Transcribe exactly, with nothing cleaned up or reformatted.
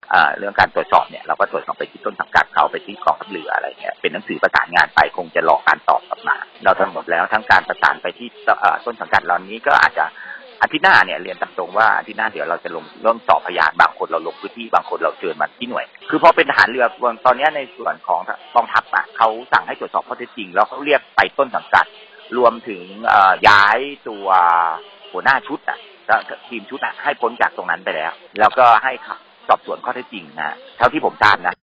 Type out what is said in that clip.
เรื่องการตรวจสอบเนี่ยเราก็ตรวจสอบไปที่ต้นสังกัดเขาไปที่กองทัพเรืออะไรเงี้ยเป็นหนังสือประสานงานไปคงจะรอการตอบกลับมาเราทั้งหมดแล้วทั้งการประสานไปที่ต้นสังกัดเหล่านี้ก็อาจจะอาทิตย์หน้าเนี่ยเรียนตามตรงว่าอาทิตย์หน้าเดี๋ยวเราจะลงเริ่มสอบพยานบางคนเราลงพื้นที่บางคนเราเชิญมาที่หน่วยคือพอเป็นทหารเรือตอนนี้ในส่วนของกองทัพอ่ะเขาสั่งให้ตรวจสอบข้อเท็จจริงแล้วเขาเรียกไปต้นสังกัดรวมถึงย้ายตัวหัวหน้าชุดอ่ะทีมชุดอ่ะให้พ้นจากตรงนั้นไปแล้วแล้วก็ให้สอบสวนข้อเท็จจริงนะเท่าที่ผมทราบนะ